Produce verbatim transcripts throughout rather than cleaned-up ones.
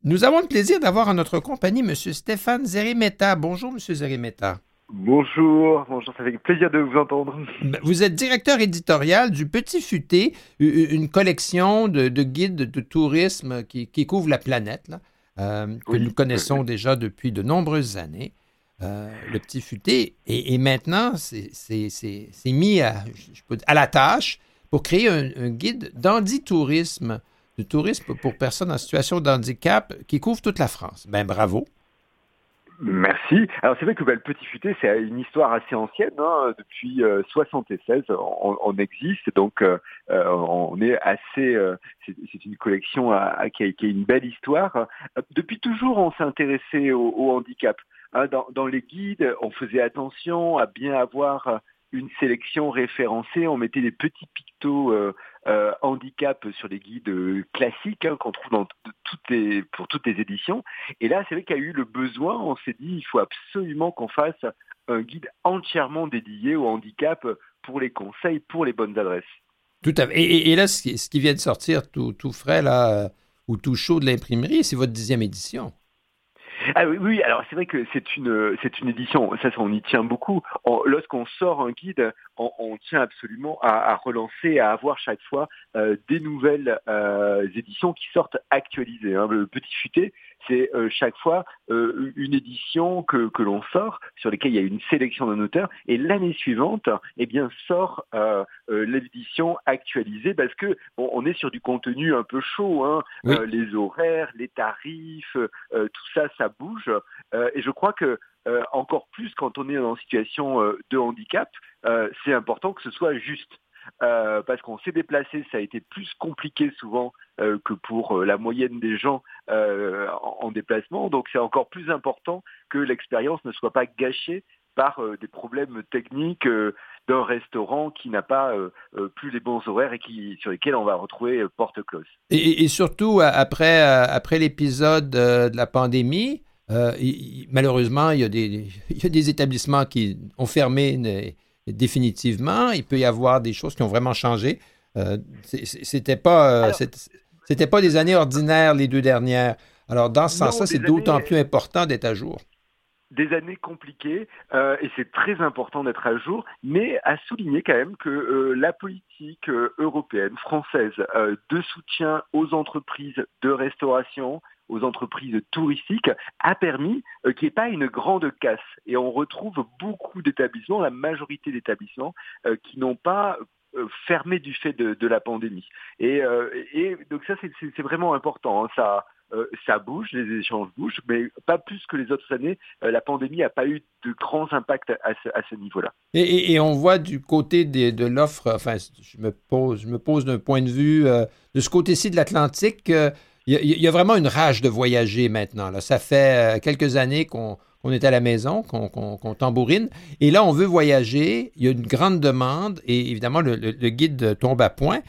Nous avons le plaisir d'avoir en notre compagnie M. Stéphane Zerimeta. Bonjour, M. Zerimeta. Bonjour, bonjour, ça fait plaisir de vous entendre. Vous êtes directeur éditorial du Petit Futé, une collection de, de guides de tourisme qui, qui couvre la planète, là, euh, que Oui, nous connaissons déjà depuis de nombreuses années. Euh, le Petit Futé, et, et maintenant, c'est, c'est, c'est, c'est mis à, je peux, à la tâche pour créer un, un guide d'handitourisme, de tourisme pour personnes en situation de handicap qui couvre toute la France. Ben bravo. merci. Alors c'est vrai que bah, le Petit Futé, c'est une histoire assez ancienne. Hein. Depuis euh, soixante-seize, on, on existe, donc euh, on est assez. Euh, c'est, c'est une collection à, à, qui, a, qui a une belle histoire. Euh, depuis toujours, on s'est intéressé au, au handicap. Hein, dans, dans les guides, on faisait attention à bien avoir une sélection référencée. On mettait des petits pictos euh, euh, handicap sur les guides euh, classiques hein, qu'on trouve dans t- toutes les, pour toutes les éditions. Et là, c'est vrai qu'il y a eu le besoin. On s'est dit, il faut absolument qu'on fasse un guide entièrement dédié au handicap pour les conseils, pour les bonnes adresses. Tout à fait. Et, et- et là, ce qui, ce qui vient de sortir tout, tout frais, là, euh, ou tout chaud de l'imprimerie, c'est votre dixième édition. Ah oui, oui, alors c'est vrai que c'est une c'est une édition, ça, ça on y tient beaucoup. On- lorsqu'on sort un guide, on, on tient absolument à, à relancer, à avoir chaque fois euh, des nouvelles euh, éditions qui sortent actualisées. Hein. Le Petit Futé, c'est euh, chaque fois euh, une édition que, que l'on sort, sur laquelle il y a une sélection d'un auteur, et l'année suivante, eh bien sort euh, euh, l'édition actualisée, parce que bon, on est sur du contenu un peu chaud, hein. Oui, Euh, les horaires, les tarifs, euh, tout ça, ça bouge. Euh, et je crois que euh, encore plus quand on est en situation euh, de handicap, euh, c'est important que ce soit juste. Euh, parce qu'on s'est déplacé, ça a été plus compliqué souvent euh, que pour euh, la moyenne des gens euh, en, en déplacement. Donc c'est encore plus important que l'expérience ne soit pas gâchée par euh, des problèmes techniques euh, d'un restaurant qui n'a pas euh, euh, plus les bons horaires et qui, sur lesquels on va retrouver euh, porte close. et, et- et surtout, a- après, euh, après l'épisode euh, de la pandémie, euh, il- il- malheureusement, il y a des, il y a des établissements qui ont fermé né- définitivement. Il peut y avoir des choses qui ont vraiment changé. Euh, c'est- c'est- c'était pas, euh, Alors, c'est- c'était pas des années ordinaires, les deux dernières. Alors, dans ce non, sens-là, c'est des années d'autant plus important d'être à jour. des années compliquées euh, et c'est très important d'être à jour, mais à souligner quand même que euh, la politique euh, européenne, française, euh, de soutien aux entreprises de restauration, aux entreprises touristiques, a permis euh, qu'il n'y ait pas une grande casse. Et on retrouve beaucoup d'établissements, la majorité d'établissements, euh, qui n'ont pas euh, fermé du fait de, de la pandémie. Et, euh, et donc ça, c'est, c'est, c'est vraiment important. Hein. Ça, euh, ça bouge, les échanges bougent, mais pas plus que les autres années. Euh, la pandémie n'a pas eu de grands impacts à ce, à ce niveau-là. Et, et- et on voit du côté des- de l'offre, enfin, je me pose, je me pose d'un point de vue euh, de ce côté-ci de l'Atlantique, euh, il y, a il y a vraiment une rage de voyager maintenant. Là. Ça fait euh, quelques années qu'on qu'on est à la maison, qu'on qu'on- qu'on tambourine, et là, on veut voyager. Il y a une grande demande, et évidemment, le, le- le guide tombe à point.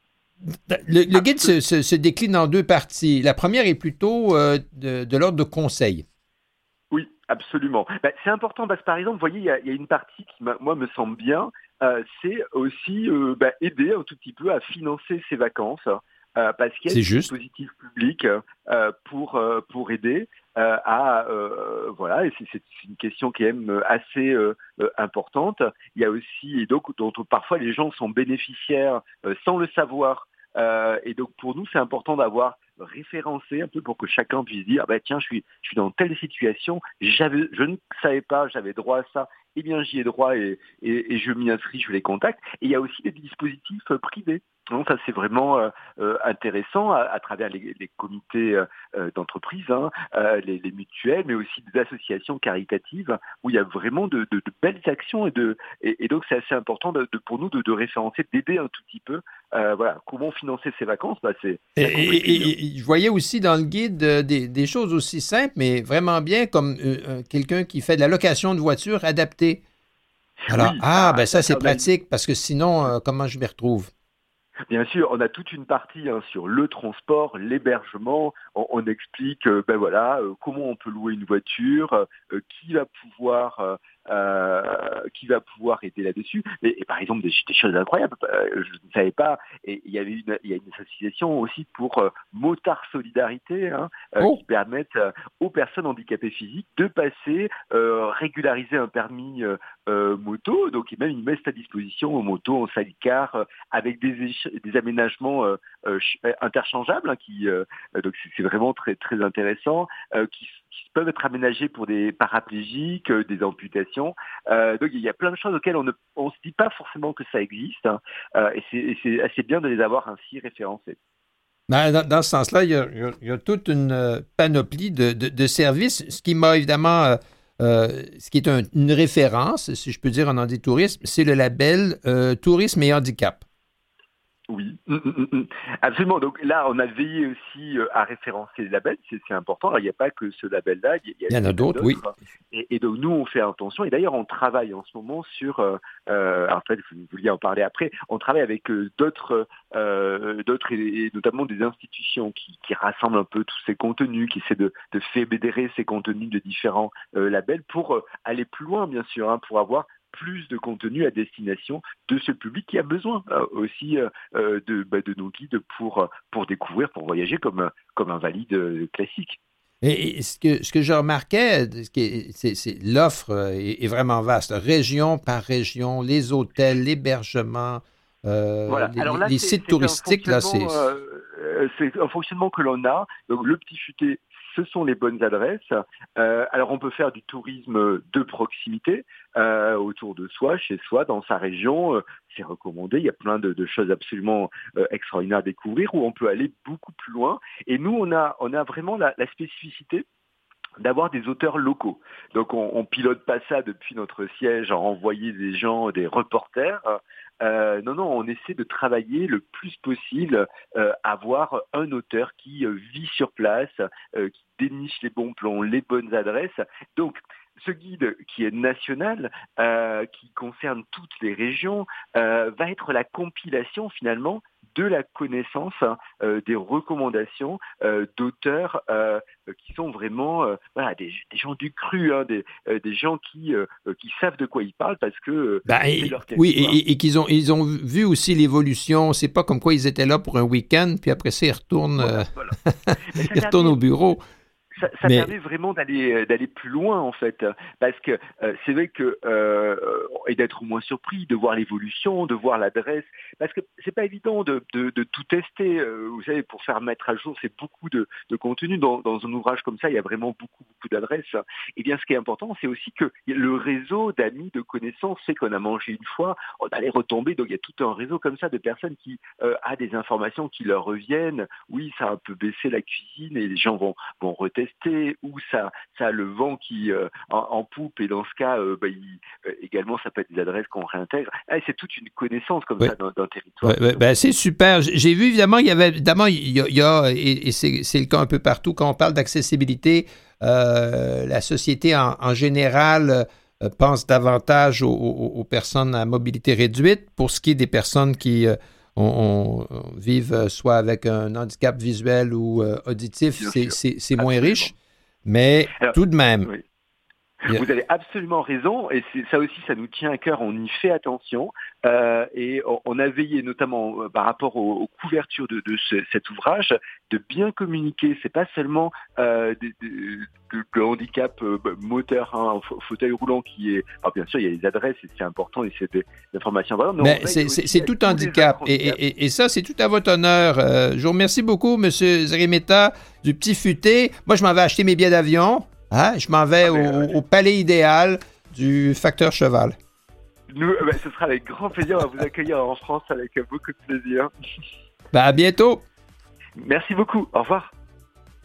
Le, le guide se, Absolument. se- se décline en deux parties. La première est plutôt euh, de, de l'ordre de conseil. Oui, absolument. Ben, c'est important parce que par exemple, vous voyez, il y a, il y a une partie qui, moi, me semble bien, euh, c'est aussi euh, ben, aider un tout petit peu à financer ses vacances, euh, parce qu'il y a C'est des juste. dispositifs publics euh, pour euh, pour aider euh, à euh, voilà. Et c'est, c'est une question qui est même assez euh, euh, importante. Il y a aussi et donc dont parfois les gens sont bénéficiaires euh, sans le savoir. Euh, et donc pour nous, c'est important d'avoir référencé un peu pour que chacun puisse dire, ah bah tiens, je suis, je suis dans telle situation, j'avais, je ne savais pas, j'avais droit à ça, eh bien j'y ai droit et, et, et je m'y inscris, je les contacte. Et il y a aussi des dispositifs euh, privés. Donc ça c'est vraiment euh, euh, intéressant à, à travers les, les comités euh, d'entreprise, hein, euh, les, les mutuelles, mais aussi des associations caritatives où il y a vraiment de, de, de belles actions et, de, et, et donc c'est assez important de, de, pour nous de, de référencer, d'aider un tout petit peu. Euh, voilà, comment financer ses vacances, bah, c'est Et, la et- complexité. Hein. et- et je voyais aussi dans le guide euh, des, des choses aussi simples, mais vraiment bien, comme euh, euh, quelqu'un qui fait de la location de voiture adaptée. Alors, Oui, ah, ah, ben ça, c'est on a une- pratique, parce que sinon, euh, comment je m'y retrouve? bien sûr, on a toute une partie hein, sur le transport, l'hébergement. On, on explique, euh, ben voilà, euh, comment on peut louer une voiture, euh, qui va pouvoir euh, euh, qui va pouvoir aider là-dessus. Et, et par exemple, des, des choses incroyables. Euh, je ne savais pas. Et il y avait une, il y a une association aussi pour euh, Motard Solidarité hein, euh, Oh. qui permettent euh, aux personnes handicapées physiques de passer, euh, régulariser un permis euh, euh, moto. Donc, même ils mettent à disposition aux motos en sidecar euh, avec des, des aménagements euh, euh, interchangeables. Hein, qui, euh, donc, c'est, c'est vraiment très très intéressant. Euh, qui qui peuvent être aménagés pour des paraplégiques, euh, des amputations. Euh, donc il y a plein de choses auxquelles on ne on se dit pas forcément que ça existe, hein, euh, et, c'est, et c'est assez bien de les avoir ainsi référencés. Ben, dans, dans ce sens-là, il y a, il y a, il y a toute une euh, panoplie de, de, de services, ce qui m'a évidemment, euh, euh, ce qui est un, une référence, si je peux dire en handitourisme, c'est le label euh, Tourisme et Handicap. Oui, mmh, mmh, mmh. Absolument. Donc là, on a veillé aussi euh, à référencer les labels, c'est, c'est important. Alors, il n'y a pas que ce label-là, il y, il y en a d'autres, oui. Et, et donc nous, on fait attention. Et d'ailleurs, on travaille en ce moment sur, euh, euh, en fait, vous vouliez en parler après, on travaille avec euh, d'autres, euh, d'autres et, et notamment des institutions qui, qui rassemblent un peu tous ces contenus, qui essaient de, de fédérer ces contenus de différents euh, labels pour euh, aller plus loin, bien sûr, hein, pour avoir plus de contenu à destination de ce public qui a besoin euh, aussi euh, de, bah, de nos guides pour, pour découvrir, pour voyager comme, comme un valide euh, classique. Et, et ce, que, ce que je remarquais, c'est, c'est l'offre est, est vraiment vaste, région par région, les hôtels, l'hébergement, euh, voilà. les, Alors là, les c'est, sites c'est touristiques. Là, c'est... Euh, c'est un fonctionnement que l'on a. Donc, le Petit Futé, ce sont les bonnes adresses. Euh, alors, on peut faire du tourisme de proximité euh, autour de soi, chez soi, dans sa région. Euh, c'est recommandé. Il y a plein de, de choses absolument euh, extraordinaires à découvrir où on peut aller beaucoup plus loin. Et nous, on a, on a vraiment la, la spécificité d'avoir des auteurs locaux. Donc, on, on pilote pas ça depuis notre siège en envoyer des gens, des reporters. Euh, non, non, on essaie de travailler le plus possible, euh, avoir un auteur qui euh, vit sur place, euh, qui déniche les bons plans, les bonnes adresses. Donc, ce guide qui est national, euh, qui concerne toutes les régions, euh, va être la compilation finalement de la connaissance, hein, euh, des recommandations euh, d'auteurs euh, qui sont vraiment euh, voilà, des, des gens du cru, hein, des, euh, des gens qui, euh, qui savent de quoi ils parlent parce que euh, ben, c'est et, leur territoire. Oui, et, et qu'ils ont, ils ont vu aussi l'évolution. C'est pas comme quoi ils étaient là pour un week-end, puis après ça, ils retournent, voilà, voilà. Euh, ils retournent au bureau. Ça, ça Mais... permet vraiment d'aller d'aller plus loin en fait, parce que euh, c'est vrai que euh, et d'être moins surpris, de voir l'évolution, de voir l'adresse, parce que c'est pas évident de, de, de tout tester. Euh, vous savez, pour faire mettre à jour, c'est beaucoup de, de contenu. Dans, dans un ouvrage comme ça, il y a vraiment beaucoup beaucoup d'adresses. Et bien, ce qui est important, c'est aussi que le réseau d'amis, de connaissances, c'est qu'on a mangé une fois, on allait retomber. Donc il y a tout un réseau comme ça de personnes qui euh, a des informations qui leur reviennent. Oui, ça a un peu baissé la cuisine et les gens vont vont retester. Ou ça, ça a le vent qui euh, en, en poupe et dans ce cas, euh, bah, il, euh, également, ça peut être des adresses qu'on réintègre. Ah, c'est toute une connaissance comme oui. ça d'un, d'un territoire. Oui, oui. Ben, c'est super. J'ai vu évidemment, il y avait évidemment, il y a, il y a et, et c'est, c'est le cas un peu partout quand on parle d'accessibilité, euh, la société en, en général euh, pense davantage aux, aux, aux personnes à mobilité réduite. Pour ce qui est des personnes qui euh, On, on vive soit avec un handicap visuel ou euh, auditif, c'est, c'est, c'est moins riche, mais Alors, tout de même. Oui. A... Vous avez absolument raison, et c'est, ça aussi, ça nous tient à cœur, on y fait attention, euh, et on, on a veillé notamment euh, par rapport aux, aux couvertures de, de ce, cet ouvrage, de bien communiquer, c'est pas seulement euh, de, de, de, de handicap euh, moteur, hein, fauteuil roulant qui est... Alors bien sûr, il y a les adresses, et c'est important, et c'est des informations importantes. Mais, mais c'est, c'est, c'est tout handicap, et, et, et ça, c'est tout à votre honneur. Euh, je vous remercie beaucoup, M. Zerimeta, du Petit Futé. Moi, je m'en vais acheter mes billets d'avion. Hein? Je m'en vais ah, ben, au, euh... au palais idéal du facteur cheval. Nous, ben, ce sera avec grand plaisir. On va vous accueillir en France avec beaucoup de plaisir. Ben, à bientôt. Merci beaucoup. Au revoir.